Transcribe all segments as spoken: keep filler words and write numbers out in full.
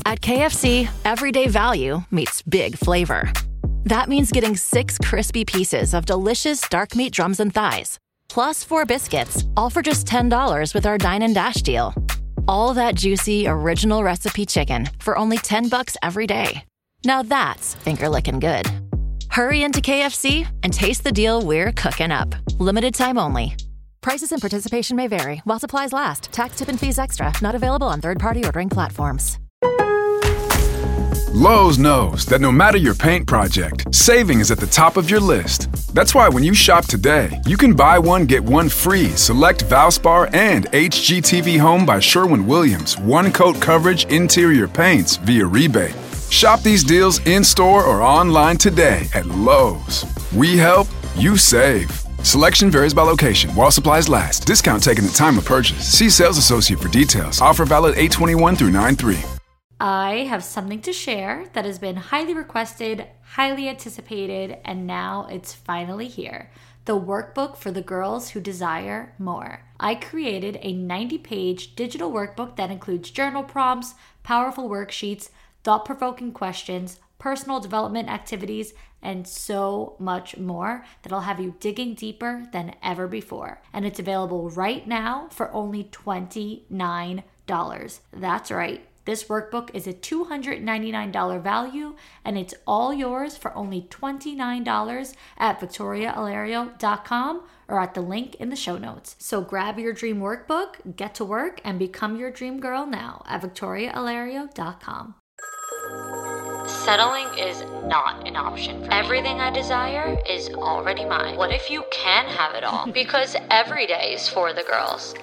At K F C, everyday value meets big flavor. That means getting six crispy pieces of delicious dark meat drums and thighs, plus four biscuits, all for just ten dollars with our Dine and Dash deal. All that juicy, original recipe chicken for only ten bucks every day. Now that's finger-licking good. Hurry into K F C and taste the deal we're cooking up. Limited time only. Prices and participation may vary while supplies last. Tax, tip, and fees extra. Not available on third-party ordering platforms. Lowe's knows that no matter your paint project, saving is at the top of your list. That's why when you shop today, you can buy one, get one free select Valspar and H G T V Home by Sherwin-Williams one-coat coverage interior paints via rebate. Shop these deals in-store or online today at Lowe's. We help, you save. Selection varies by location. While supplies last. Discount taken at time of purchase. See sales associate for details. Offer valid eight twenty-one through nine three. I have something to share that has been highly requested, highly anticipated, and now it's finally here. The workbook for the girls who desire more. I created a ninety-page digital workbook that includes journal prompts, powerful worksheets, thought-provoking questions, personal development activities, and so much more that'll have you digging deeper than ever before. And it's available right now for only twenty-nine dollars. That's right. This workbook is a two hundred ninety-nine dollars value, and it's all yours for only twenty-nine dollars at victoria alario dot com or at the link in the show notes. So grab your dream workbook, get to work, and become your dream girl now at victoria alario dot com. Settling is not an option for me. Everything I desire is already mine. What if you can have it all? Because every day is for the girls.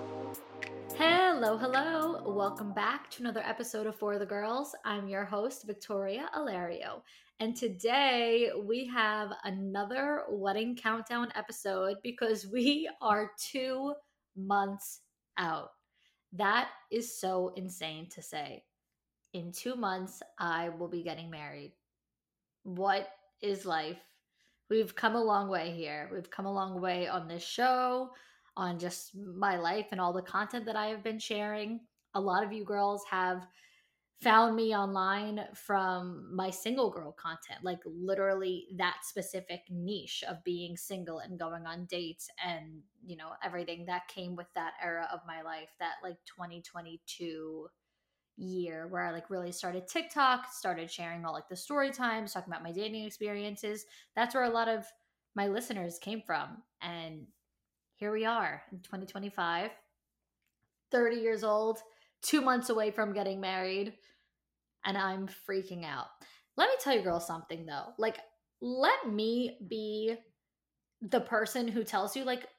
Hello, hello. Welcome back to another episode of For the Girls. I'm your host, Victoria Alario. And today we have another wedding countdown episode because we are two months out. That is so insane to say. In two months, I will be getting married. What is life? We've come a long way here. We've come a long way on this show, on just my life and all the content that I have been sharing. A lot of you girls have found me online from my single girl content, like literally that specific niche of being single and going on dates and, you know, everything that came with that era of my life, that like twenty twenty-two year where I like really started TikTok, started sharing all like the story times, talking about my dating experiences. That's where a lot of my listeners came from. And here we are in twenty twenty-five, thirty years old, two months away from getting married, and I'm freaking out. Let me tell you girls something though. Like, let me be the person who tells you, like,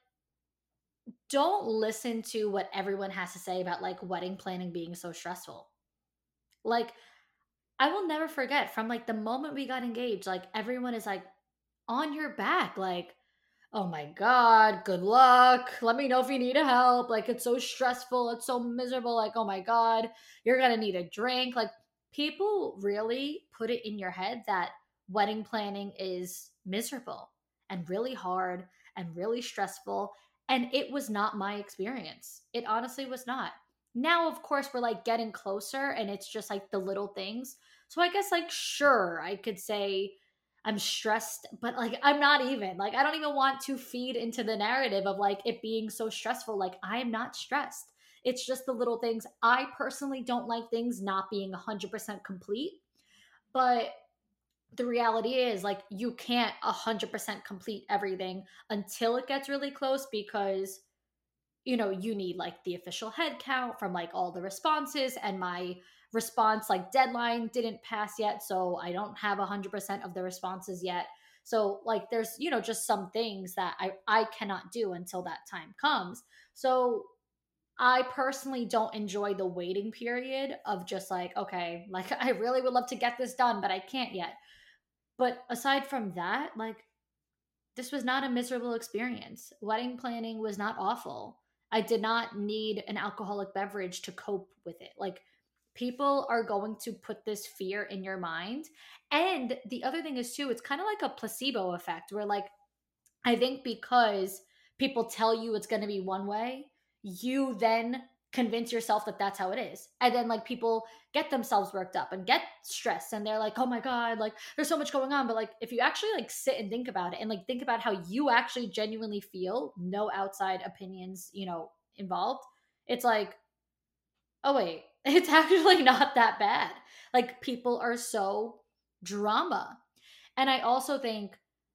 don't listen to what everyone has to say about like wedding planning being so stressful. Like, I will never forget from like the moment we got engaged, like everyone is like on your back, like, oh my God, good luck. Let me know if you need help. Like, it's so stressful. It's so miserable. Like, oh my God, you're going to need a drink. Like, people really put it in your head that wedding planning is miserable and really hard and really stressful. And it was not my experience. It honestly was not. Now, of course, we're like getting closer and it's just like the little things. So I guess like, sure, I could say I'm stressed, but like, I'm not even like, I don't even want to feed into the narrative of like it being so stressful. Like, I'm not stressed. It's just the little things. I personally don't like things not being one hundred percent complete, but the reality is like you can't one hundred percent complete everything until it gets really close because, you know, you need like the official head count from like all the responses, and my response like deadline didn't pass yet. So I don't have one hundred percent of the responses yet. So like there's, you know, just some things that I, I cannot do until that time comes. So I personally don't enjoy the waiting period of just like, okay, like I really would love to get this done, but I can't yet. But aside from that, like this was not a miserable experience. Wedding planning was not awful. I did not need an alcoholic beverage to cope with it. Like people are going to put this fear in your mind. And the other thing is too, it's kind of like a placebo effect where like, I think because people tell you it's going to be one way, you then convince yourself that that's how it is. And then like people get themselves worked up and get stressed and they're like, oh my God, like there's so much going on. But like, if you actually like sit and think about it and like think about how you actually genuinely feel, no outside opinions, you know, involved, it's like, oh wait, it's actually not that bad. Like people are so drama. And I also think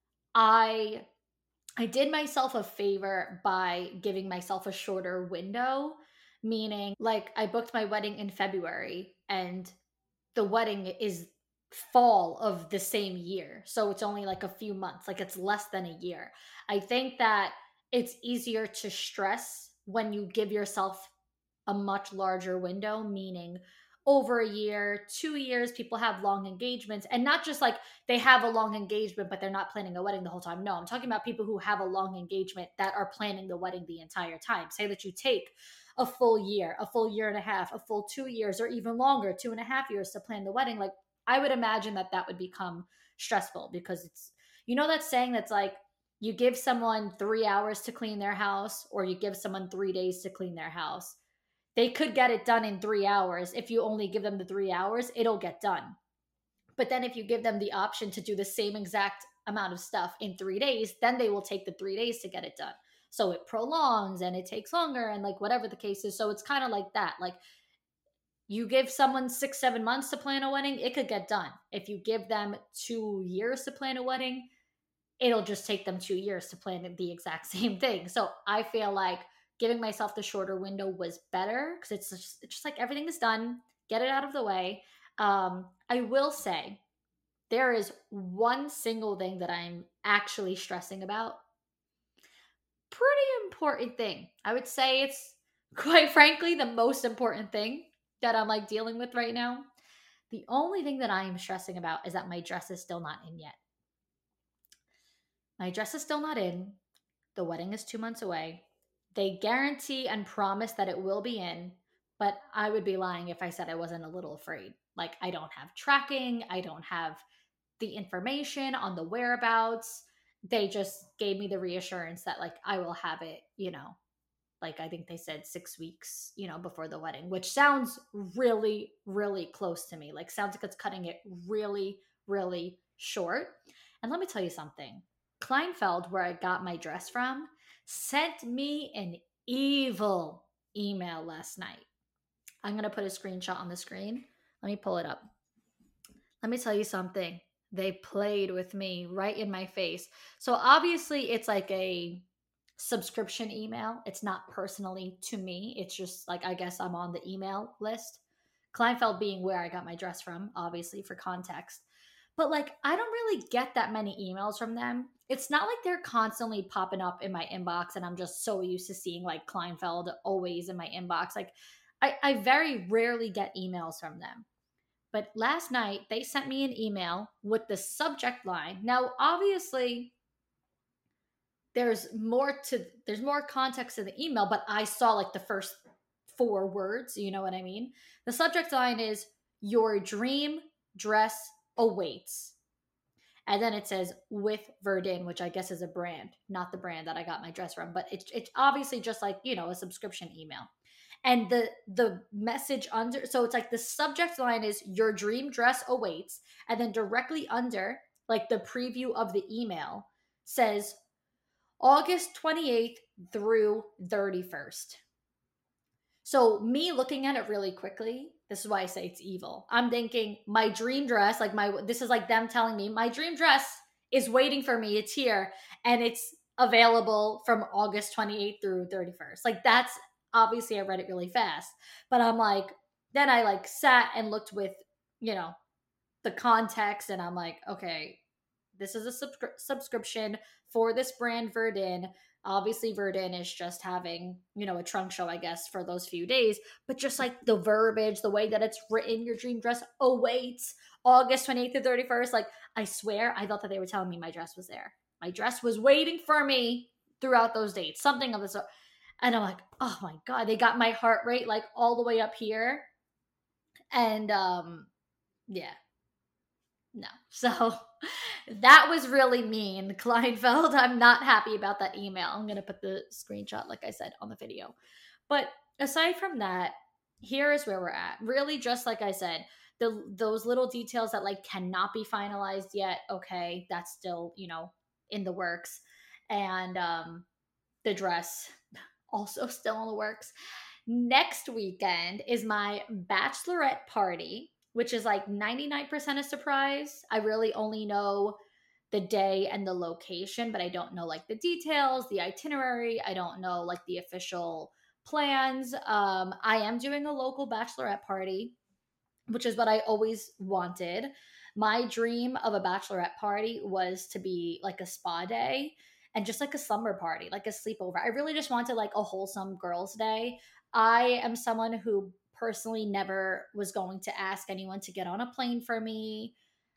I I did myself a favor by giving myself a shorter window, meaning like I booked my wedding in February and the wedding is fall of the same year. So it's only like a few months, like it's less than a year. I think that it's easier to stress when you give yourself a much larger window, meaning over a year, two years, people have long engagements. And not just like they have a long engagement, but they're not planning a wedding the whole time. No, I'm talking about people who have a long engagement that are planning the wedding the entire time. Say that you take a full year, a full year and a half, a full two years, or even longer, two and a half years to plan the wedding. Like I would imagine that that would become stressful because it's, you know, that saying that's like, you give someone three hours to clean their house or you give someone three days to clean their house. They could get it done in three hours. If you only give them the three hours, it'll get done. But then if you give them the option to do the same exact amount of stuff in three days, then they will take the three days to get it done. So it prolongs and it takes longer and like whatever the case is. So it's kind of like that. Like you give someone six, seven months to plan a wedding, it could get done. If you give them two years to plan a wedding, it'll just take them two years to plan the exact same thing. So I feel like giving myself the shorter window was better because it's just, it's just like everything is done. Get it out of the way. Um, I will say there is one single thing that I'm actually stressing about. Pretty important thing. I would say it's quite frankly the most important thing that I'm like dealing with right now. The only thing that I am stressing about is that my dress is still not in yet. My dress is still not in. The wedding is two months away. They guarantee and promise that it will be in, but I would be lying if I said I wasn't a little afraid. Like I don't have tracking. I don't have the information on the whereabouts. They just gave me the reassurance that like I will have it, you know, like I think they said six weeks, you know, before the wedding, which sounds really, really close to me. Like sounds like it's cutting it really, really short. And let me tell you something. Kleinfeld, where I got my dress from, sent me an evil email last night. I'm going to put a screenshot on the screen. Let me pull it up. Let me tell you something. They played with me right in my face. So obviously it's like a subscription email. It's not personally to me. It's just like, I guess I'm on the email list. Kleinfeld being where I got my dress from, obviously for context. But like, I don't really get that many emails from them. It's not like they're constantly popping up in my inbox and I'm just so used to seeing like Kleinfeld always in my inbox. Like I, I very rarely get emails from them. But last night they sent me an email with the subject line. Now, obviously there's more to, there's more context in the email, but I saw like the first four words, you know what I mean? The subject line is your dream dress awaits. And then it says with Verdin, which I guess is a brand, not the brand that I got my dress from, but it's it's obviously just like, you know, a subscription email. And the the message under, so it's like the subject line is your dream dress awaits. And then directly under, like the preview of the email says August twenty-eighth through thirty-first. So me looking at it really quickly, this is why I say it's evil. I'm thinking my dream dress, like my, this is like them telling me my dream dress is waiting for me. It's here and it's available from August twenty-eighth through thirty-first. Like that's, obviously I read it really fast, but I'm like, then I like sat and looked with, you know, the context and I'm like, okay, this is a subscri- subscription for this brand Verdin. Obviously, Verdin is just having, you know, a trunk show, I guess, for those few days. But just like the verbiage, the way that it's written, your dream dress awaits August twenty-eighth to thirty-first. Like, I swear, I thought that they were telling me my dress was there. My dress was waiting for me throughout those dates. Something of the sort. And I'm like, oh my God, they got my heart rate like all the way up here. And um, yeah. No. So that was really mean, Kleinfeld. I'm not happy about that email. I'm going to put the screenshot, like I said, on the video. But aside from that, here is where we're at. Really, just like I said, the those little details that like cannot be finalized yet. Okay, that's still, you know, in the works. And um the dress also still in the works. Next weekend is my bachelorette party, which is like ninety-nine percent a surprise. I really only know the day and the location, but I don't know like the details, the itinerary. I don't know like the official plans. Um, I am doing a local bachelorette party, which is what I always wanted. My dream of a bachelorette party was to be like a spa day and just like a slumber party, like a sleepover. I really just wanted like a wholesome girls' day. I am someone who personally never was going to ask anyone to get on a plane for me.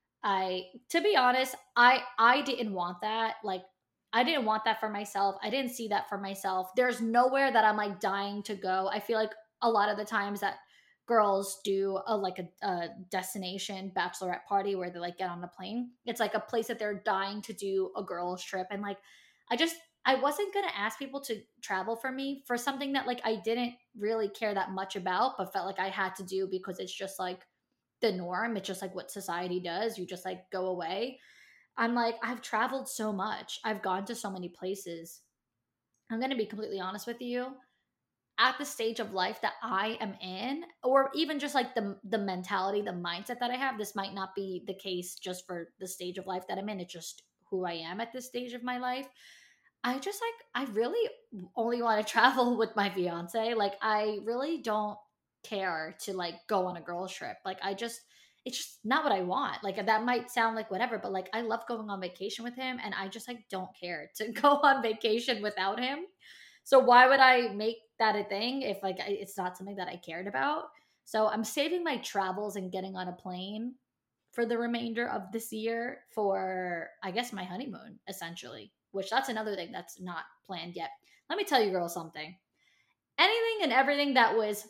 I to be honest, I I didn't want that. Like I didn't want that for myself. I didn't see that for myself. There's nowhere that I'm like dying to go. I feel like a lot of the times that girls do a like a, a destination bachelorette party where they like get on a plane. It's like a place that they're dying to do a girls trip, and like I just I wasn't going to ask people to travel for me for something that like I didn't really care that much about but felt like I had to do because it's just like the norm. It's just like what society does. You just like go away. I'm like, I've traveled so much. I've gone to so many places. I'm going to be completely honest with you. At the stage of life that I am in, or even just like the the mentality, the mindset that I have, this might not be the case just for the stage of life that I'm in. It's just who I am at this stage of my life. I just like, I really only want to travel with my fiance. Like, I really don't care to like go on a girls trip. Like, I just, it's just not what I want. Like, that might sound like whatever, but like, I love going on vacation with him, and I just like don't care to go on vacation without him. So why would I make that a thing if like I- it's not something that I cared about? So I'm saving my travels and getting on a plane for the remainder of this year for, I guess, my honeymoon, essentially, which that's another thing that's not planned yet. Let me tell you girls something. Anything and everything that was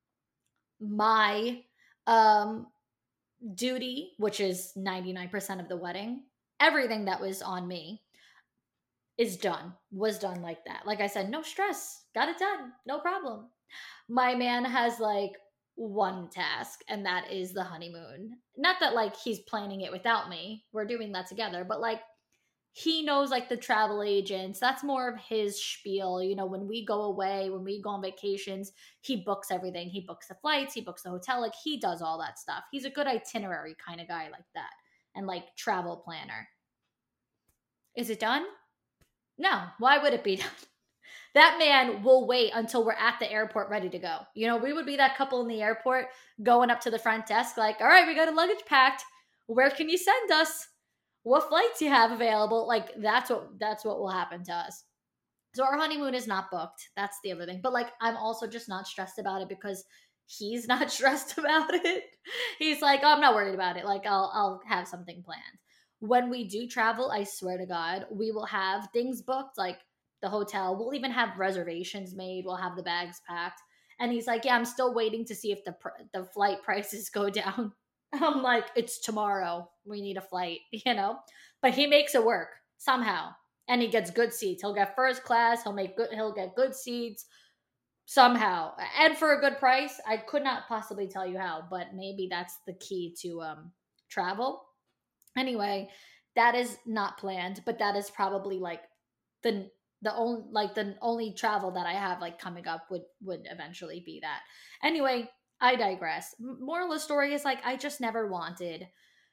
my um duty, which is ninety-nine percent of the wedding, everything that was on me is done, was done like that. Like I said, no stress, got it done, no problem. My man has like one task, and that is the honeymoon. Not that like he's planning it without me, we're doing that together, but like he knows like the travel agents. That's more of his spiel. You know, when we go away, when we go on vacations, he books everything. He books the flights, he books the hotel, like he does all that stuff. He's a good itinerary kind of guy like that, and like travel planner. Is it done? No. Why would it be done? That man will wait until we're at the airport ready to go. You know, we would be that couple in the airport going up to the front desk like, all right, we got a luggage packed. Where can you send us? What flights you have available? Like that's what that's what will happen to us. So our honeymoon is not booked. That's the other thing. But like I'm also just not stressed about it because he's not stressed about it. He's like, oh, I'm not worried about it. Like I'll I'll have something planned. When we do travel, I swear to God, we will have things booked, like the hotel. We'll even have reservations made. We'll have the bags packed. And he's like, yeah, I'm still waiting to see if the pr- the flight prices go down. I'm like, it's tomorrow. We need a flight, you know? But he makes it work somehow. And he gets good seats. He'll get first class. He'll make good he'll get good seats somehow. And for a good price. I could not possibly tell you how, but maybe that's the key to um travel. Anyway, that is not planned, but that is probably like the the only like the only travel that I have like coming up would would eventually be that. Anyway, I digress. Moral of the story is like I just never wanted,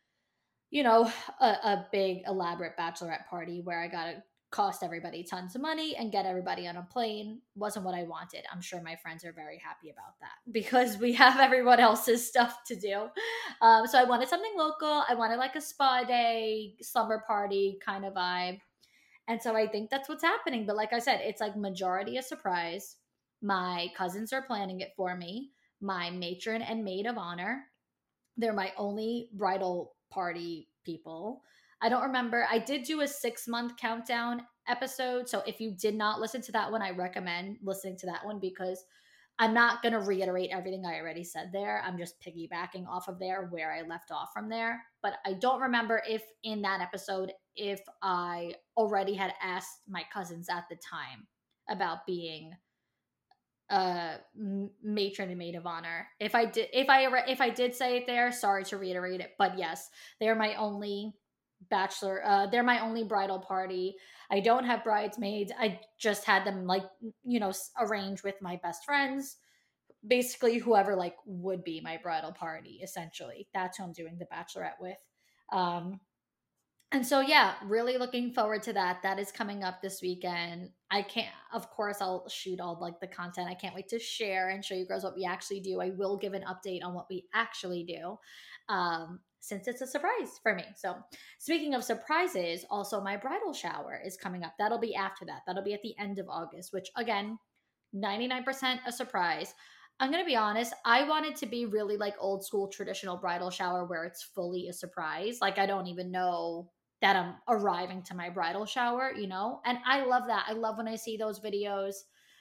you know, a, a big elaborate bachelorette party where I gotta cost everybody tons of money and get everybody on a plane. Wasn't what I wanted. I'm sure my friends are very happy about that because we have everyone else's stuff to do. Um, so I wanted something local. I wanted like a spa day, slumber party kind of vibe. And so I think that's what's happening. But like I said, it's like majority a surprise. My cousins are planning it for me. My matron and maid of honor. They're my only bridal party people. I don't remember. I did do a six month countdown episode. So if you did not listen to that one, I recommend listening to that one because I'm not going to reiterate everything I already said there. I'm just piggybacking off of there where I left off from there. But I don't remember if in that episode, if I already had asked my cousins at the time about being uh matron and maid of honor. If I did if I if I did say it there, sorry to reiterate it, but yes, they're my only bachelor uh they're my only bridal party. I don't have bridesmaids. I just had them like, you know, arrange with my best friends, basically whoever like would be my bridal party. Essentially, that's who I'm doing the bachelorette with. um and so, yeah, really looking forward to that. That is coming up this weekend. I can't, of course, I'll shoot all like the content. I can't wait to share and show you girls what we actually do. I will give an update on what we actually do, um, since it's a surprise for me. So, speaking of surprises, also my bridal shower is coming up. That'll be after that. That'll be at the end of August, which again, ninety-nine percent a surprise. I'm going to be honest, I want it to be really like old school traditional bridal shower where it's fully a surprise. Like, I don't even know that I'm arriving to my bridal shower, you know? And I love that. I love when I see those videos,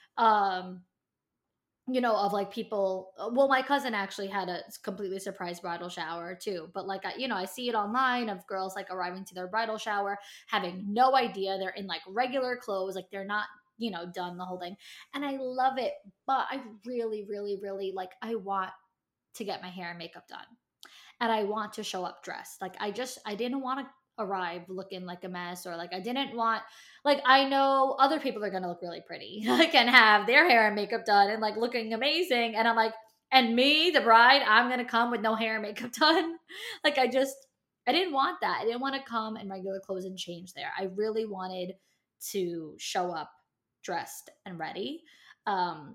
um, you know, of like people. Well, my cousin actually had a completely surprise bridal shower too. But like, I, you know, I see it online of girls like arriving to their bridal shower, having no idea. They're in like regular clothes, like they're not, you know, done the whole thing. And I love it. But I really, really, really like, I want to get my hair and makeup done. And I want to show up dressed. Like, I just, I didn't want to arrive looking like a mess, or like I didn't want, like, I know other people are gonna look really pretty like and have their hair and makeup done and like looking amazing, and I'm like, and me, the bride, I'm gonna come with no hair and makeup done. Like, I just, I didn't want that. I didn't want to come in regular clothes and change there. I really wanted to show up dressed and ready. Um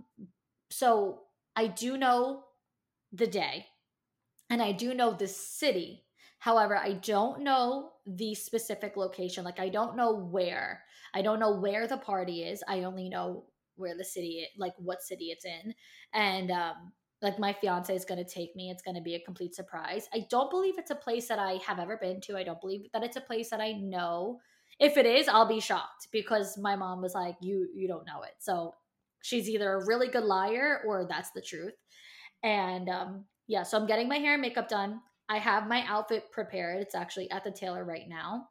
so I do know the day and I do know the city. However, I don't know the specific location. Like, I don't know where. I don't know where the party is. I only know where the city, like what city it's in. And um, like my fiance is going to take me. It's going to be a complete surprise. I don't believe it's a place that I have ever been to. I don't believe that it's a place that I know. If it is, I'll be shocked because my mom was like, you, you don't know it. So she's either a really good liar or that's the truth. And um, yeah, so I'm getting my hair and makeup done. I have my outfit prepared. It's actually at the tailor right now.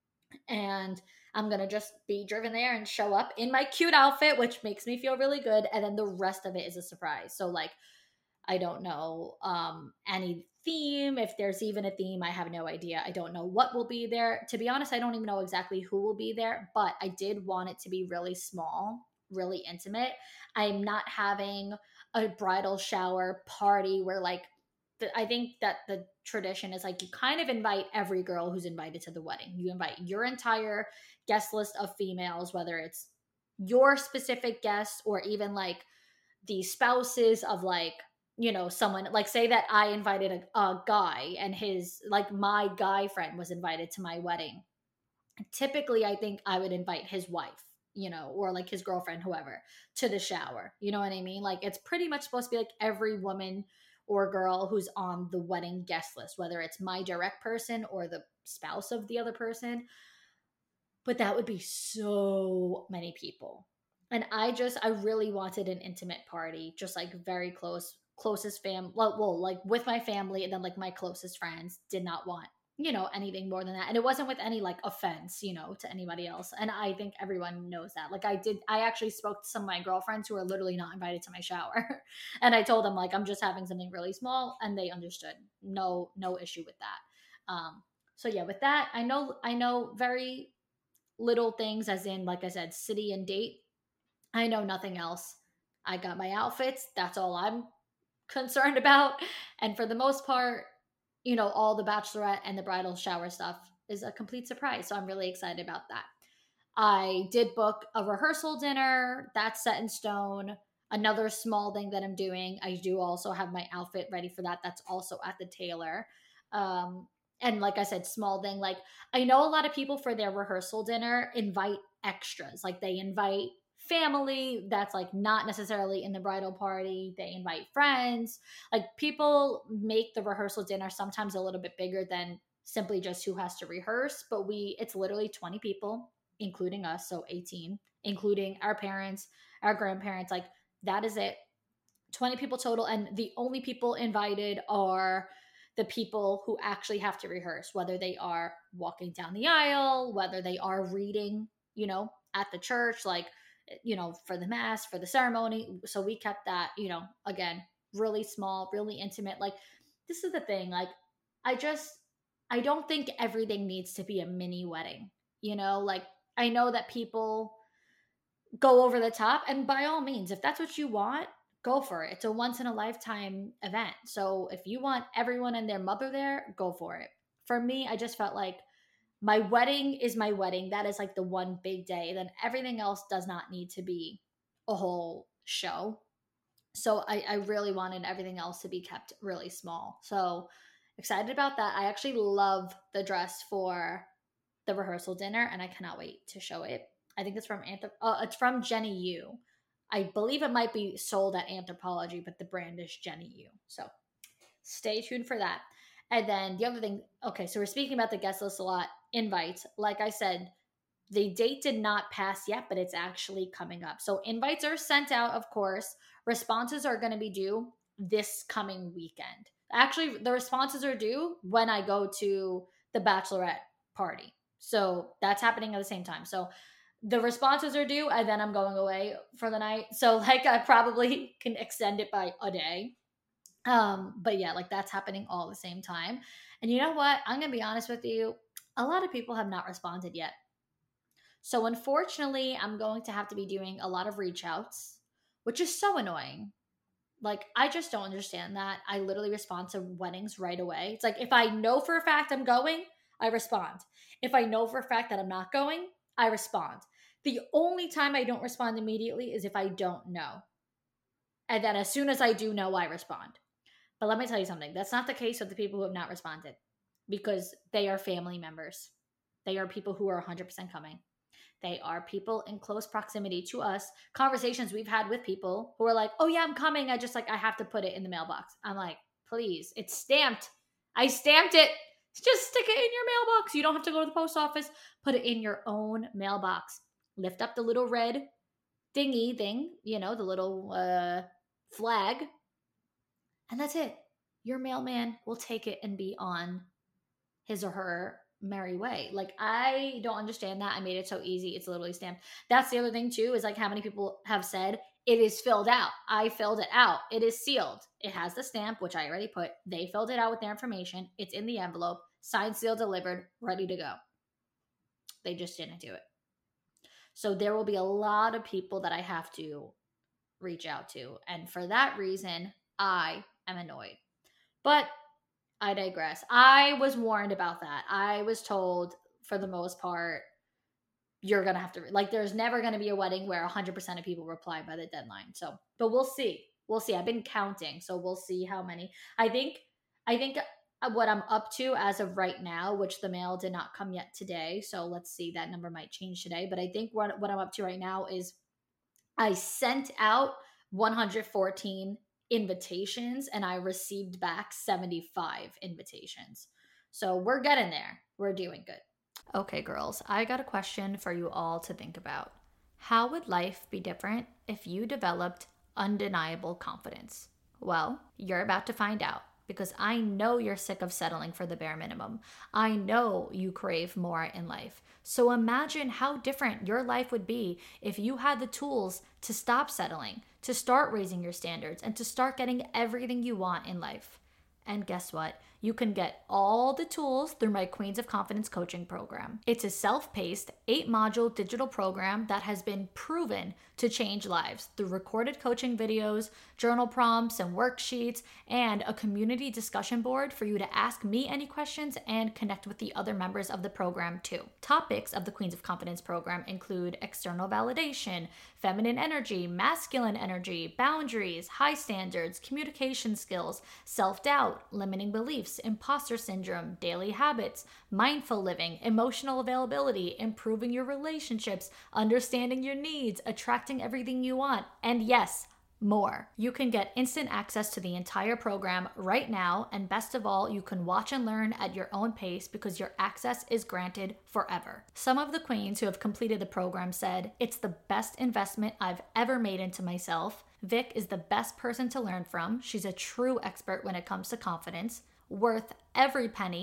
And I'm going to just be driven there and show up in my cute outfit, which makes me feel really good. And then the rest of it is a surprise. So like, I don't know um, any theme. If there's even a theme, I have no idea. I don't know what will be there. To be honest, I don't even know exactly who will be there, but I did want it to be really small, really intimate. I'm not having a bridal shower party where like, I think that the tradition is like you kind of invite every girl who's invited to the wedding. You invite your entire guest list of females, whether it's your specific guests or even like the spouses of like, you know, someone like say that I invited a, a guy and his like my guy friend was invited to my wedding. Typically, I think I would invite his wife, you know, or like his girlfriend, whoever, to the shower. You know what I mean? Like it's pretty much supposed to be like every woman or girl who's on the wedding guest list, whether it's my direct person or the spouse of the other person. But that would be so many people. And I just, I really wanted an intimate party, just like very close, closest fam, well, well, like with my family and then like my closest friends. Did not want, you know, anything more than that. And it wasn't with any like offense, you know, to anybody else. And I think everyone knows that. Like I did, I actually spoke to some of my girlfriends who are literally not invited to my shower. And I told them like, I'm just having something really small, and they understood. No, no issue with that. Um, so yeah, with that, I know, I know very little things as in, like I said, city and date. I know nothing else. I got my outfits. That's all I'm concerned about. And for the most part, you know, all the bachelorette and the bridal shower stuff is a complete surprise. So I'm really excited about that. I did book a rehearsal dinner. That's set in stone. Another small thing that I'm doing, I do also have my outfit ready for that. That's also at the tailor. Um, and like I said, small thing, like I know a lot of people for their rehearsal dinner invite extras. Like they invite family that's like not necessarily in the bridal party. They invite friends. Like people make the rehearsal dinner sometimes a little bit bigger than simply just who has to rehearse. But we, it's literally twenty people, including us. So eighteen, including our parents, our grandparents. Like that is it. twenty people total. And the only people invited are the people who actually have to rehearse, whether they are walking down the aisle, whether they are reading, you know, at the church. Like you know, for the mass, for the ceremony. So we kept that, you know, again, really small, really intimate. Like, this is the thing. Like, I just, I don't think everything needs to be a mini wedding. You know, like, I know that people go over the top, and by all means, if that's what you want, go for it. It's a once in a lifetime event. So if you want everyone and their mother there, go for it. For me, I just felt like my wedding is my wedding. That is like the one big day. Then everything else does not need to be a whole show. So I, I really wanted everything else to be kept really small. So excited about that. I actually love the dress for the rehearsal dinner, and I cannot wait to show it. I think it's from Anthrop- uh, it's from Jenny Yu. I believe it might be sold at Anthropologie, but the brand is Jenny Yu. So stay tuned for that. And then the other thing, okay, so we're speaking about the guest list a lot. Invites, like I said, the date did not pass yet, but it's actually coming up. So invites are sent out, of course. Responses are going to be due this coming weekend. Actually, the responses are due when I go to the bachelorette party. So that's happening at the same time. So the responses are due, and then I'm going away for the night. So like I probably can extend it by a day. Um, but yeah, like that's happening all at the same time. And you know what? I'm going to be honest with you. A lot of people have not responded yet. So unfortunately, I'm going to have to be doing a lot of reach outs, which is so annoying. Like, I just don't understand that. I literally respond to weddings right away. It's like, if I know for a fact I'm going, I respond. If I know for a fact that I'm not going, I respond. The only time I don't respond immediately is if I don't know. And then as soon as I do know, I respond. But let me tell you something. That's not the case with the people who have not responded, because they are family members. They are people who are one hundred percent coming. They are people in close proximity to us. Conversations we've had with people who are like, oh yeah, I'm coming. I just like, I have to put it in the mailbox. I'm like, please, it's stamped. I stamped it. Just stick it in your mailbox. You don't have to go to the post office. Put it in your own mailbox. Lift up the little red thingy thing, you know, the little uh, flag. And that's it. Your mailman will take it and be on his or her merry way. Like, I don't understand that. I made it so easy. It's literally stamped. That's the other thing too, is like how many people have said it is filled out. I filled it out. It is sealed. It has the stamp, which I already put. They filled it out with their information. It's in the envelope, signed, sealed, delivered, ready to go. They just didn't do it. So there will be a lot of people that I have to reach out to. And for that reason, I am annoyed. But I digress. I was warned about that. I was told, for the most part, you're going to have to, like, there's never going to be a wedding where one hundred percent of people reply by the deadline. So, but we'll see. We'll see. I've been counting, so we'll see how many. I think, I think what I'm up to as of right now, which the mail did not come yet today, so let's see, that number might change today. But I think what, what I'm up to right now is I sent out one hundred fourteen invitations and I received back seventy-five invitations. So we're getting there. We're doing good. Okay, girls, I got a question for you all to think about. How would life be different if you developed undeniable confidence? Well, you're about to find out, because I know you're sick of settling for the bare minimum. I know you crave more in life. So imagine how different your life would be if you had the tools to stop settling, to start raising your standards, and to start getting everything you want in life. And guess what? You can get all the tools through my Queens of Confidence coaching program. It's a self-paced, eight-module digital program that has been proven to change lives through recorded coaching videos, journal prompts and worksheets, and a community discussion board for you to ask me any questions and connect with the other members of the program too. Topics of the Queens of Confidence program include external validation, feminine energy, masculine energy, boundaries, high standards, communication skills, self-doubt, limiting beliefs, imposter syndrome, daily habits, mindful living, emotional availability, improving your relationships, understanding your needs, attracting everything you want, and yes, more. You can get instant access to the entire program right now, and best of all, you can watch and learn at your own pace because your access is granted forever. Some of the queens who have completed the program said, "It's the best investment I've ever made into myself. Vic is the best person to learn from. She's a true expert when it comes to confidence, worth every penny,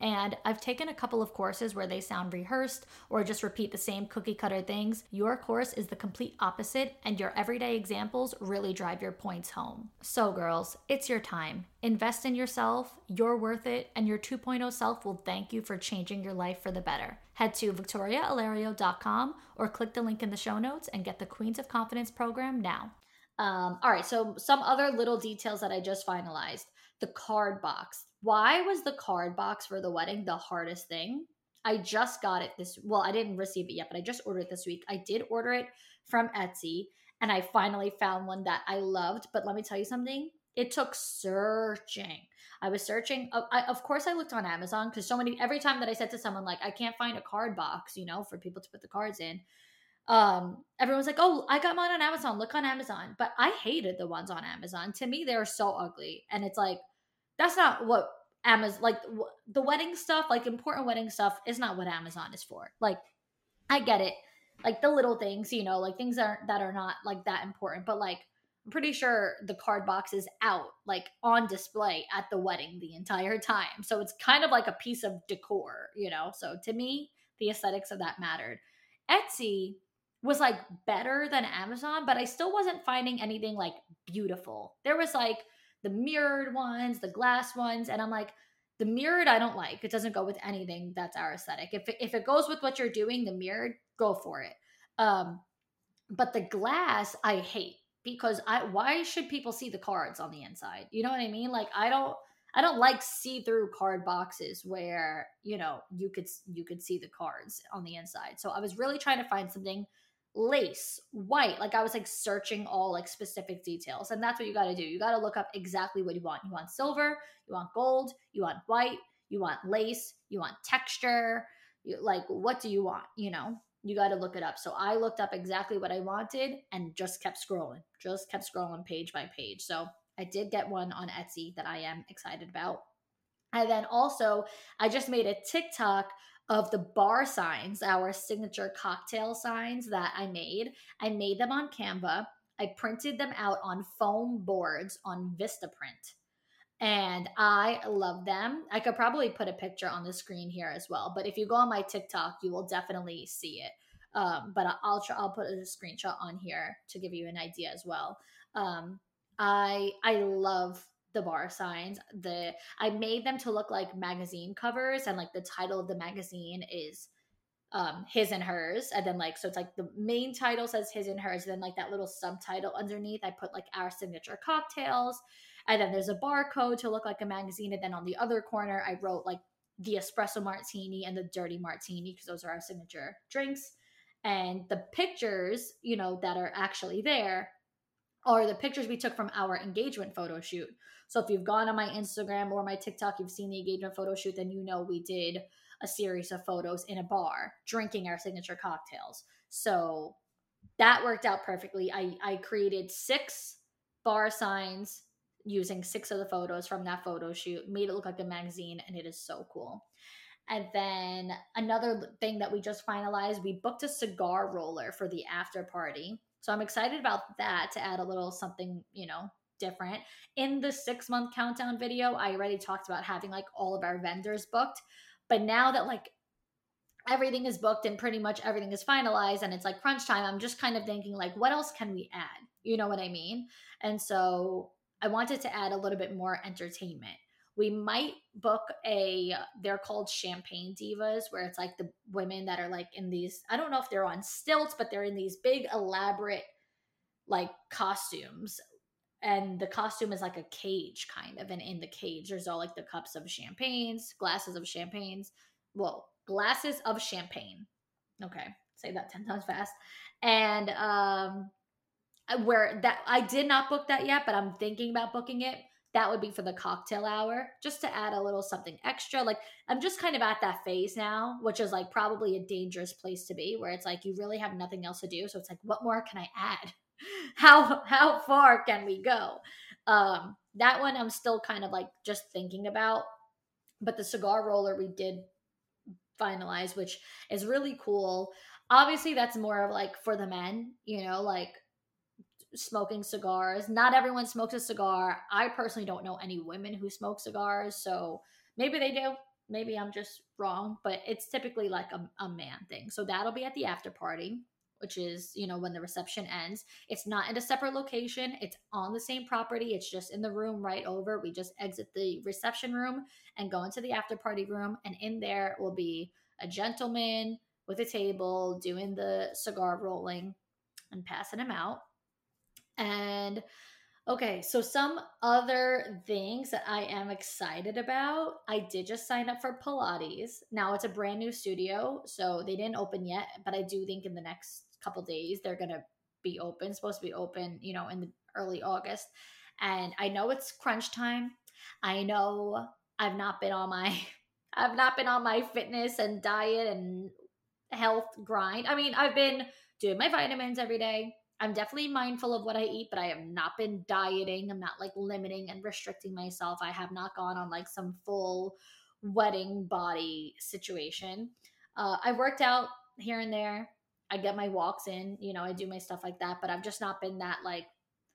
And I've taken a couple of courses where they sound rehearsed or just repeat the same cookie cutter things. Your course is the complete opposite, and your everyday examples really drive your points home. So girls, it's your time. Invest in yourself, you're worth it, and your two point oh self will thank you for changing your life for the better. Head to victoria alario dot com or click the link in the show notes and get the Queens of Confidence program now. Um, all right, so some other little details that I just finalized. The card box. Why was the card box for the wedding the hardest thing? I just got it this, well, I didn't receive it yet, but I just ordered it this week. I did order it from Etsy, and I finally found one that I loved. But let me tell you something. It took searching. I was searching. I, of course, I looked on Amazon because so many, every time that I said to someone, like, I can't find a card box, you know, for people to put the cards in. Um, everyone's like, oh, I got mine on Amazon. Look on Amazon. But I hated the ones on Amazon. To me, they're so ugly. And it's like, that's not what Amazon, like w- the wedding stuff, like important wedding stuff is not what Amazon is for. Like, I get it. Like the little things, you know, like things that are, that are not like that important. But like, I'm pretty sure the card box is out, like on display at the wedding the entire time. So it's kind of like a piece of decor, you know? So to me, the aesthetics of that mattered. Etsy was like better than Amazon, but I still wasn't finding anything like beautiful. There was like the mirrored ones, the glass ones, and I'm like, the mirrored I don't like. It doesn't go with anything that's our aesthetic. If it, if it goes with what you're doing, the mirrored, go for it. Um, but the glass I hate because I why should people see the cards on the inside? You know what I mean? Like I don't I don't like see-through card boxes where, you know, you could you could see the cards on the inside. So I was really trying to find something lace, white. Like I was like searching all like specific details. And that's what you got to do. You got to look up exactly what you want. You want silver, you want gold, you want white, you want lace, you want texture. You, like, what do you want? You know, you got to look it up. So I looked up exactly what I wanted and just kept scrolling, just kept scrolling page by page. So I did get one on Etsy that I am excited about. And then also I just made a TikTok of the bar signs, our signature cocktail signs that I made. I made them on Canva. I printed them out on foam boards on Vistaprint. And I love them. I could probably put a picture on the screen here as well. But if you go on my TikTok, you will definitely see it. Um, but I'll try, I'll put a screenshot on here to give you an idea as well. Um, I I love the bar signs. The I made them to look like magazine covers, and like the title of the magazine is um his and hers, and then like so it's like the main title says his and hers, and then like that little subtitle underneath I put like our signature cocktails, and then there's a barcode to look like a magazine, and then on the other corner I wrote like the espresso martini and the dirty martini because those are our signature drinks. And the pictures, you know, that are actually there are the pictures we took from our engagement photo shoot. So if you've gone on my Instagram or my TikTok, you've seen the engagement photo shoot, then you know we did a series of photos in a bar drinking our signature cocktails. So that worked out perfectly. I, I created six bar signs using six of the photos from that photo shoot, made it look like a magazine, and it is so cool. And then another thing that we just finalized, we booked a cigar roller for the after party. So I'm excited about that to add a little something, you know, different. In the six month countdown video, I already talked about having like all of our vendors booked. But now that like everything is booked and pretty much everything is finalized and it's like crunch time, I'm just kind of thinking like, what else can we add? You know what I mean? And so I wanted to add a little bit more entertainment. We might book a, they're called champagne divas, where it's like the women that are like in these, I don't know if they're on stilts, but they're in these big elaborate like costumes. And the costume is like a cage kind of. And in the cage, there's all like the cups of champagnes, glasses of champagnes. Well, glasses of champagne. Okay. Say that ten times fast. And um, where that, I did not book that yet, but I'm thinking about booking it. That would be for the cocktail hour, just to add a little something extra. Like I'm just kind of at that phase now, which is like probably a dangerous place to be, where it's like you really have nothing else to do. So it's like, what more can I add? How how far can we go? Um, that one I'm still kind of like just thinking about. But the cigar roller we did finalize, which is really cool. Obviously, that's more of like for the men, you know, like smoking cigars. Not everyone smokes a cigar. I personally don't know any women who smoke cigars, so maybe they do. maybe I'm just wrong, but it's typically like a, a man thing. So that'll be at the after party, which is, you know, when the reception ends. It's not in a separate location. It's on the same property. It's just in the room right over. We just exit the reception room and go into the after party room. And in there will be a gentleman with a table doing the cigar rolling and passing them out. And okay, so some other things that I am excited about. I did just sign up for Pilates. Now it's a brand new studio, so they didn't open yet, but I do think in the next couple days they're going to be open, supposed to be open, you know, in the early August. And I know it's crunch time. I know I've not been on my I've not been on my fitness and diet and health grind. I mean, I've been doing my vitamins every day. I'm definitely mindful of what I eat, but I have not been dieting. I'm not like limiting and restricting myself. I have not gone on like some full wedding body situation. Uh, I worked out here and there. I get my walks in, you know, I do my stuff like that, but I've just not been that like,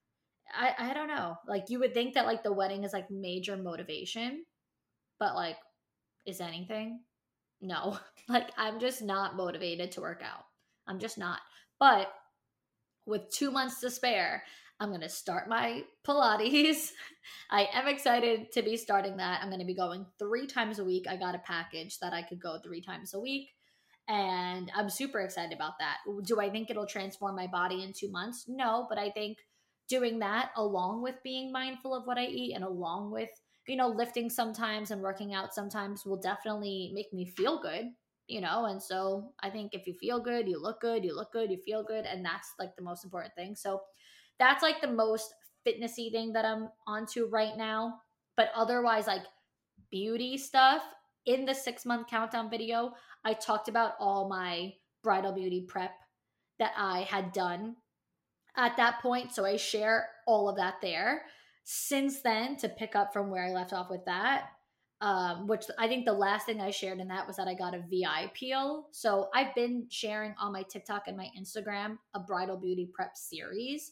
I, I don't know. Like you would think that like the wedding is like major motivation, but like, is anything? No, like I'm just not motivated to work out. I'm just not. But with two months to spare, I'm going to start my Pilates. I am excited to be starting that. I'm going to be going three times a week. I got a package that I could go three times a week. And I'm super excited about that. Do I think it'll transform my body in two months? No, but I think doing that along with being mindful of what I eat and along with, you know, lifting sometimes and working out sometimes will definitely make me feel good. You know, and so I think if you feel good, you look good, you look good, you feel good. And that's like the most important thing. So that's like the most fitnessy thing that I'm onto right now. But otherwise, like beauty stuff, in the six month countdown video, I talked about all my bridal beauty prep that I had done at that point. So I share all of that there. Since then, to pick up from where I left off with that, Um, which I think the last thing I shared in that was that I got a V I peel. So I've been sharing on my TikTok and my Instagram a bridal beauty prep series.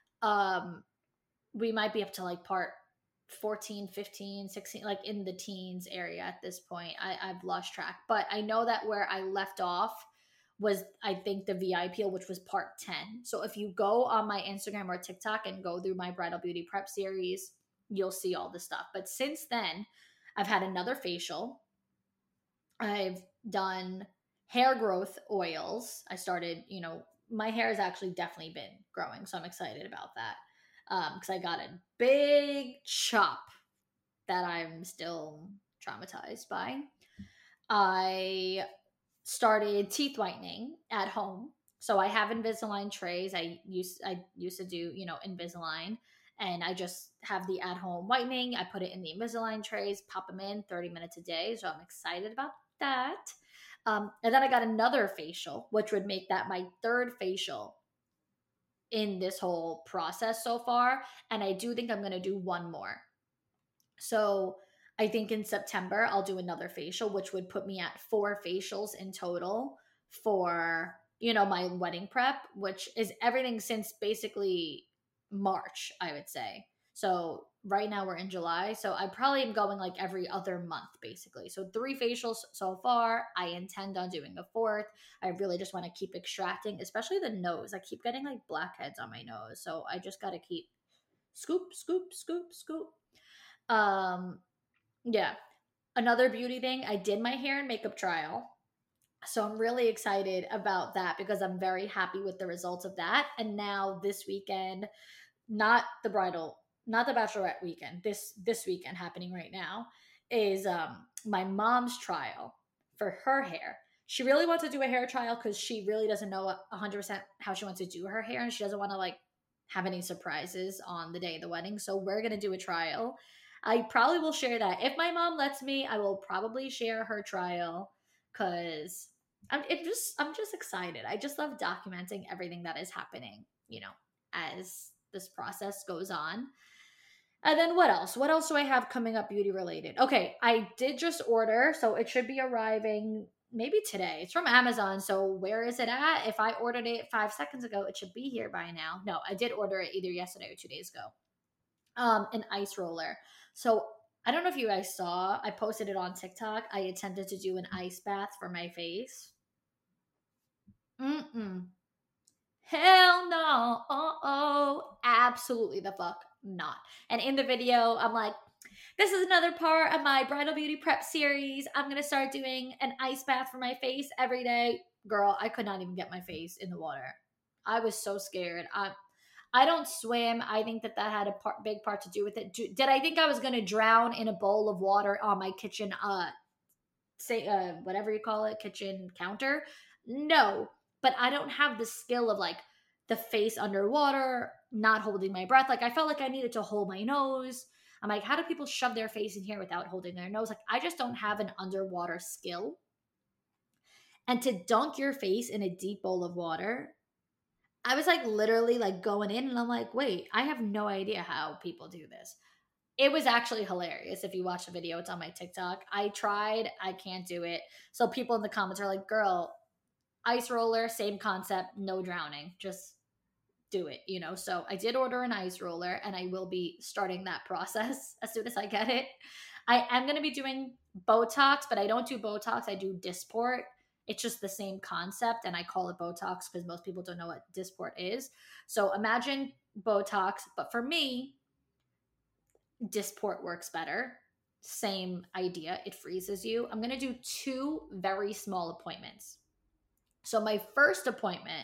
Um, we might be up to like part fourteen, fifteen, sixteen, like in the teens area at this point. I, I've lost track, but I know that where I left off was, I think, the V I peel, which was part ten. So if you go on my Instagram or TikTok and go through my bridal beauty prep series, you'll see all the stuff. But since then, I've had another facial. I've done hair growth oils. I started, you know, my hair has actually definitely been growing. So I'm excited about that. Um, because I got a big chop that I'm still traumatized by. I started teeth whitening at home. So I have Invisalign trays. I used I used to do, you know, Invisalign. And I just have the at-home whitening. I put it in the Invisalign trays, pop them in thirty minutes a day. So I'm excited about that. Um, and then I got another facial, which would make that my third facial in this whole process so far. And I do think I'm going to do one more. So I think in September, I'll do another facial, which would put me at four facials in total for, you know, my wedding prep, which is everything since basically March, I would say. So right now we're in July. So I probably am going like every other month, basically. So three facials so far. I intend on doing a fourth. I really just want to keep extracting, especially the nose. I keep getting like blackheads on my nose. So I just got to keep scoop, scoop, scoop, scoop. Um, yeah. Another beauty thing, I did my hair and makeup trial. So I'm really excited about that because I'm very happy with the results of that. And now this weekend, not the bridal, not the bachelorette weekend, this this weekend happening right now is um my mom's trial for her hair. She really wants to do a hair trial because she really doesn't know one hundred percent how she wants to do her hair, and she doesn't want to like have any surprises on the day of the wedding. So we're going to do a trial. I probably will share that. If my mom lets me, I will probably share her trial because I'm it just I'm just excited. I just love documenting everything that is happening, you know, as this process goes on. And then what else? What else do I have coming up beauty related? Okay, I did just order, so it should be arriving maybe today. It's from Amazon, so where is it at? If I ordered it five seconds ago, it should be here by now. No, I did order it either yesterday or two days ago. Um, an ice roller. So I don't know if you guys saw, I posted it on TikTok. I attempted to do an ice bath for my face. Mm-mm. Hell no. Uh-oh. Absolutely the fuck not. And in the video, I'm like, this is another part of my bridal beauty prep series. I'm going to start doing an ice bath for my face every day. Girl, I could not even get my face in the water. I was so scared. I, I don't swim. I think that that had a part, big part to do with it. Did I think I was going to drown in a bowl of water on my kitchen, uh, say, uh, whatever you call it, kitchen counter? No, but I don't have the skill of like the face underwater, not holding my breath. Like I felt like I needed to hold my nose. I'm like, how do people shove their face in here without holding their nose? Like I just don't have an underwater skill. And to dunk your face in a deep bowl of water, I was like literally like going in and I'm like, wait, I have no idea how people do this. It was actually hilarious. If you watch the video, it's on my TikTok. I tried, I can't do it. So people in the comments are like, girl, ice roller, same concept, no drowning, just do it, you know? So I did order an ice roller and I will be starting that process as soon as I get it. I am going to be doing Botox, but I don't do Botox. I do Dysport. It's just the same concept, and I call it Botox because most people don't know what Dysport is. So imagine Botox, but for me, Dysport works better. Same idea. It freezes you. I'm going to do two very small appointments. So my first appointment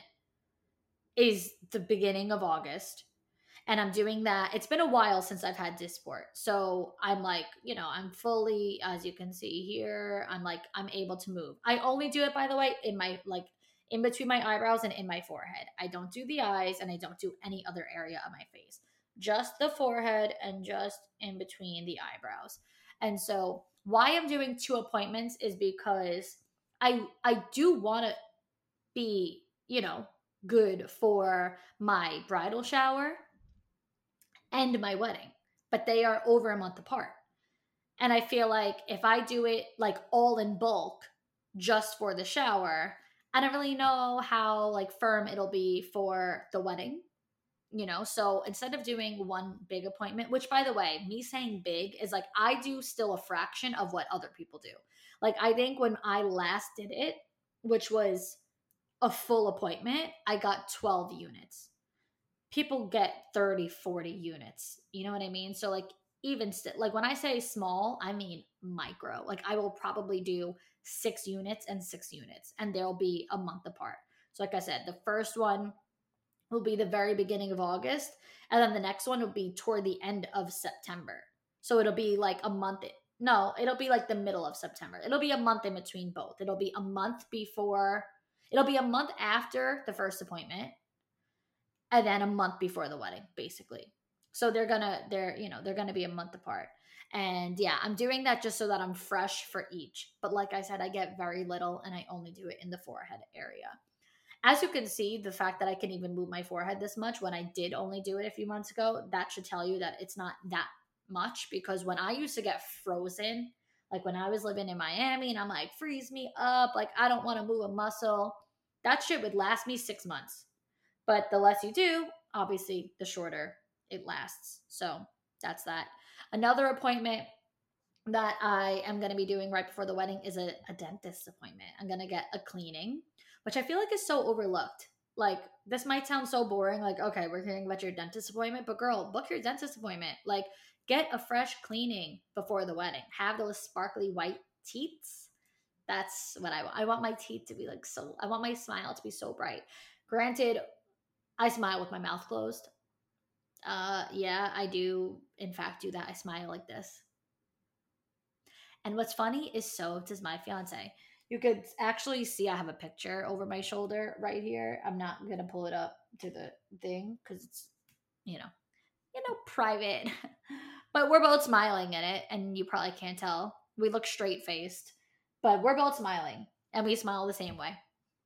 is the beginning of August. And I'm doing that. It's been a while since I've had Dysport. So I'm like, you know, I'm fully, as you can see here, I'm like, I'm able to move. I only do it, by the way, in my, like, in between my eyebrows and in my forehead. I don't do the eyes and I don't do any other area of my face. Just the forehead and just in between the eyebrows. And so why I'm doing two appointments is because I I do want to be, you know, good for my bridal shower and my wedding, but they are over a month apart. And I feel like if I do it like all in bulk just for the shower, I don't really know how like firm it'll be for the wedding, you know? So instead of doing one big appointment, which by the way, me saying big is like, I do still a fraction of what other people do. Like I think when I last did it, which was a full appointment, I got twelve units. People get thirty, forty units. You know what I mean? So like even st- like when I say small, I mean micro. Like I will probably do six units and six units and they'll be a month apart. So like I said, the first one will be the very beginning of August and then the next one will be toward the end of September. So it'll be like a month. No, it'll be like the middle of September. It'll be a month in between both. It'll be a month before, it'll be a month after the first appointment. And then a month before the wedding, basically. So they're gonna, they're, you know, they're gonna be a month apart. And yeah, I'm doing that just so that I'm fresh for each. But like I said, I get very little and I only do it in the forehead area. As you can see, the fact that I can even move my forehead this much when I did only do it a few months ago, that should tell you that it's not that much. Because when I used to get frozen, like when I was living in Miami and I'm like, freeze me up, like I don't want to move a muscle, that shit would last me six months. But the less you do, obviously, the shorter it lasts. So that's that. Another appointment that I am going to be doing right before the wedding is a, a dentist appointment. I'm going to get a cleaning, which I feel like is so overlooked. Like, this might sound so boring. Like, okay, we're hearing about your dentist appointment, but girl, book your dentist appointment. Like, get a fresh cleaning before the wedding. Have those sparkly white teeth. That's what I want. I want my teeth to be like so, I want my smile to be so bright. Granted, I smile with my mouth closed. Uh, yeah, I do, in fact, do that. I smile like this. And what's funny is so does my fiance. You could actually see I have a picture over my shoulder right here. I'm not going to pull it up to the thing because it's, you know, you know, private. But we're both smiling in it, and you probably can't tell. We look straight-faced, but we're both smiling, and we smile the same way.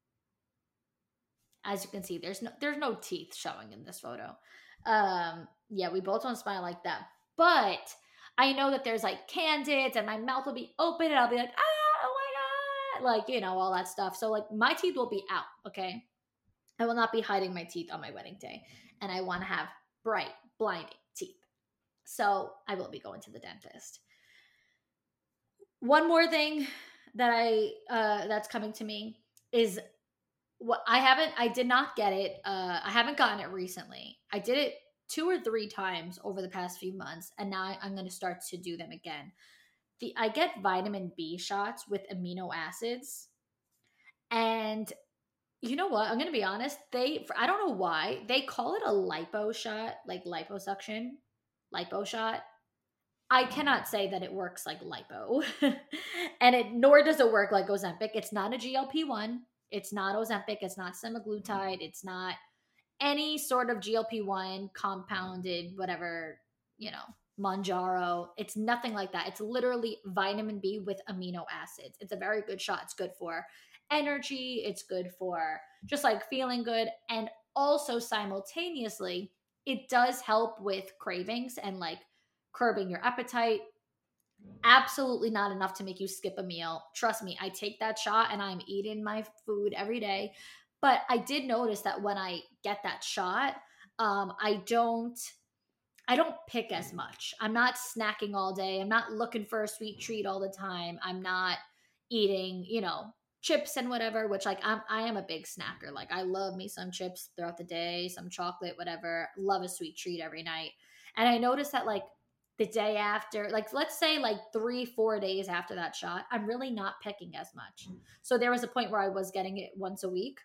As you can see, there's no there's no teeth showing in this photo. Um, yeah, we both don't smile like that. But I know that there's like candids and my mouth will be open and I'll be like, ah, oh my God. Like, you know, all that stuff. So like my teeth will be out, okay? I will not be hiding my teeth on my wedding day. And I want to have bright, blinding teeth. So I will be going to the dentist. one more thing that I uh, that's coming to me is what I haven't. I did not get it. Uh, I haven't gotten it recently. I did it two or three times over the past few months, and now I'm going to start to do them again. The I get vitamin B shots with amino acids, and you know what? I'm going to be honest. They I don't know why they call it a lipo shot, like liposuction, lipo shot. I cannot say that it works like lipo, and it nor does it work like Ozempic. It's not a G L P one. It's not Ozempic. It's not semaglutide. It's not any sort of G L P one compounded, whatever, you know, Mounjaro. It's nothing like that. It's literally vitamin B with amino acids. It's a very good shot. It's good for energy. It's good for just like feeling good. And also simultaneously, it does help with cravings and like curbing your appetite. Absolutely not enough to make you skip a meal. Trust me, I take that shot and I'm eating my food every day. But I did notice that when I get that shot, um, I don't, I don't pick as much. I'm not snacking all day. I'm not looking for a sweet treat all the time. I'm not eating, you know, chips and whatever, which like I'm, I am a big snacker. Like I love me some chips throughout the day, some chocolate, whatever. Love a sweet treat every night. And I noticed that like the day after, like let's say like three, four days after that shot, I'm really not picking as much. So there was a point where I was getting it once a week.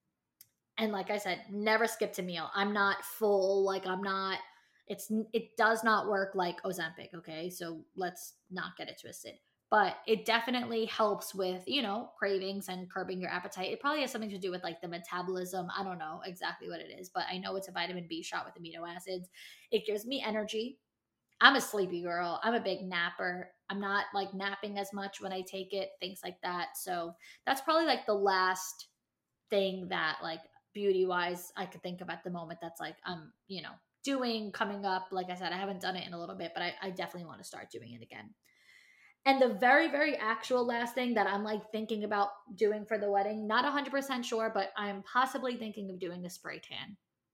And like I said, never skipped a meal. I'm not full. Like I'm not, it's, it does not work like Ozempic. Okay. So let's not get it twisted, but it definitely helps with, you know, cravings and curbing your appetite. It probably has something to do with like the metabolism. I don't know exactly what it is, but I know it's a vitamin B shot with amino acids. It gives me energy. I'm a sleepy girl. I'm a big napper. I'm not like napping as much when I take it, things like that. So that's probably like the last thing that like beauty wise I could think of at the moment that's like I'm, you know, doing coming up. Like I said, I haven't done it in a little bit, but I, I definitely want to start doing it again. And the very, very actual last thing that I'm like thinking about doing for the wedding, not one hundred percent sure, but I'm possibly thinking of doing a spray tan.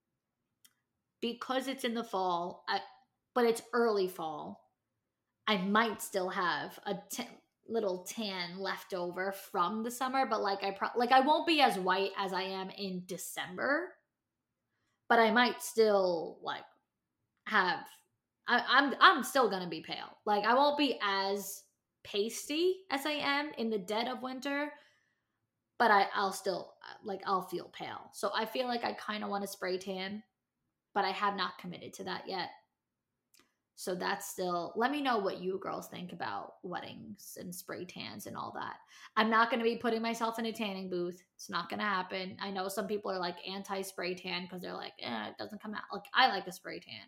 Because it's in the fall, I, but it's early fall, I might still have a t- little tan left over from the summer, but like I pro- like I won't be as white as I am in December, but I might still like have I, I'm I'm still gonna be pale. Like I won't be as pasty as I am in the dead of winter, but I, I'll still like I'll feel pale. So I feel like I kind of want to spray tan, but I have not committed to that yet. So that's still, let me know what you girls think about weddings and spray tans and all that. I'm not going to be putting myself in a tanning booth. It's not going to happen. I know some people are like anti-spray tan because they're like, eh, it doesn't come out. Like I like a spray tan.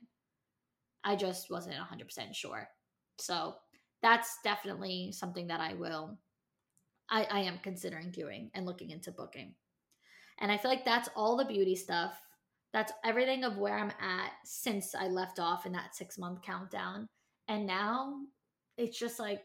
I just wasn't one hundred percent sure. So that's definitely something that I will, I, I am considering doing and looking into booking. And I feel like that's all the beauty stuff. That's everything of where I'm at since I left off in that six month countdown. And now it's just like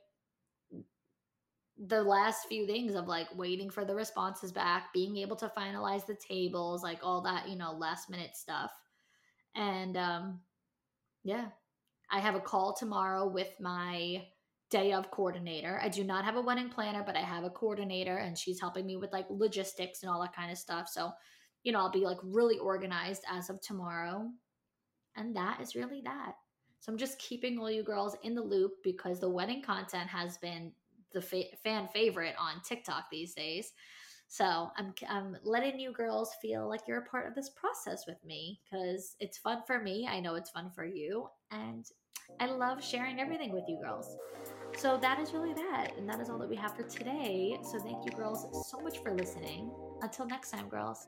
the last few things of like waiting for the responses back, being able to finalize the tables, like all that, you know, last minute stuff. And um, yeah, I have a call tomorrow with my day of coordinator. I do not have a wedding planner, but I have a coordinator and she's helping me with like logistics and all that kind of stuff. So you know, I'll be like really organized as of tomorrow. And that is really that. So I'm just keeping all you girls in the loop because the wedding content has been the fa- fan favorite on TikTok these days. So I'm, I'm letting you girls feel like you're a part of this process with me because it's fun for me. I know it's fun for you. And I love sharing everything with you girls. So that is really that. And that is all that we have for today. So thank you girls so much for listening. Until next time, girls.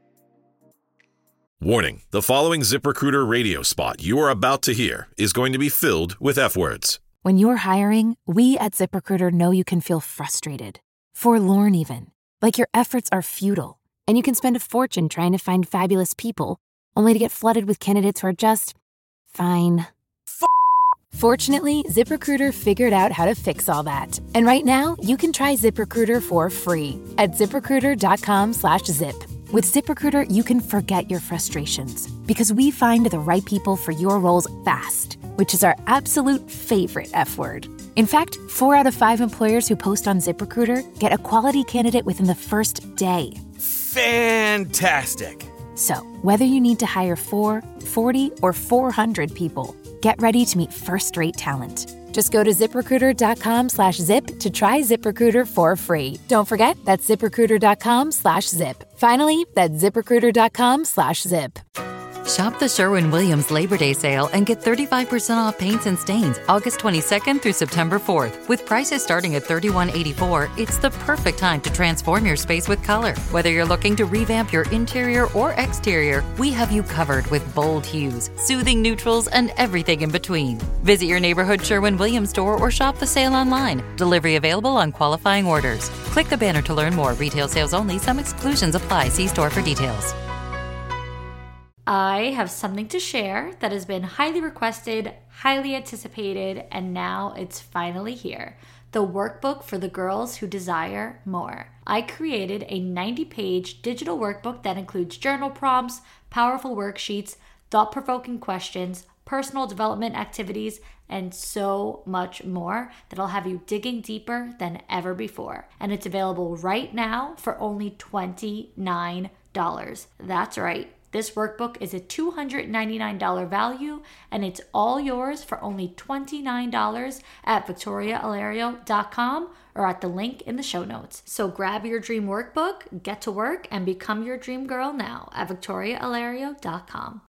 Warning, the following ZipRecruiter radio spot you are about to hear is going to be filled with F-words. When you're hiring, we at ZipRecruiter know you can feel frustrated, forlorn even, like your efforts are futile, and you can spend a fortune trying to find fabulous people, only to get flooded with candidates who are just fine. F- Fortunately, ZipRecruiter figured out how to fix all that. And right now, you can try ZipRecruiter for free at ZipRecruiter.com slash zip. With ZipRecruiter, you can forget your frustrations because we find the right people for your roles fast, which is our absolute favorite F word. In fact, four out of five employers who post on ZipRecruiter get a quality candidate within the first day. Fantastic. So, whether you need to hire four, forty, or four hundred people, get ready to meet first-rate talent. Just go to ZipRecruiter.com slash zip to try ZipRecruiter for free. Don't forget, that's ZipRecruiter.com slash zip. Finally, that's ZipRecruiter.com slash zip. Shop the Sherwin-Williams Labor Day sale and get thirty-five percent off paints and stains August twenty-second through September fourth. With prices starting at thirty-one eighty-four, it's the perfect time to transform your space with color. Whether you're looking to revamp your interior or exterior, we have you covered with bold hues, soothing neutrals, and everything in between. Visit your neighborhood Sherwin-Williams store or shop the sale online. Delivery available on qualifying orders. Click the banner to learn more. Retail sales only. Some exclusions apply. See store for details. I have something to share that has been highly requested, highly anticipated, and now it's finally here. The workbook for the girls who desire more. I created a ninety-page digital workbook that includes journal prompts, powerful worksheets, thought-provoking questions, personal development activities, and so much more that'll have you digging deeper than ever before. And it's available right now for only twenty-nine dollars. That's right. This workbook is a two hundred ninety-nine dollars value, and it's all yours for only twenty-nine dollars at victoria alario dot com or at the link in the show notes. So grab your dream workbook, get to work, and become your dream girl now at victoria alario dot com.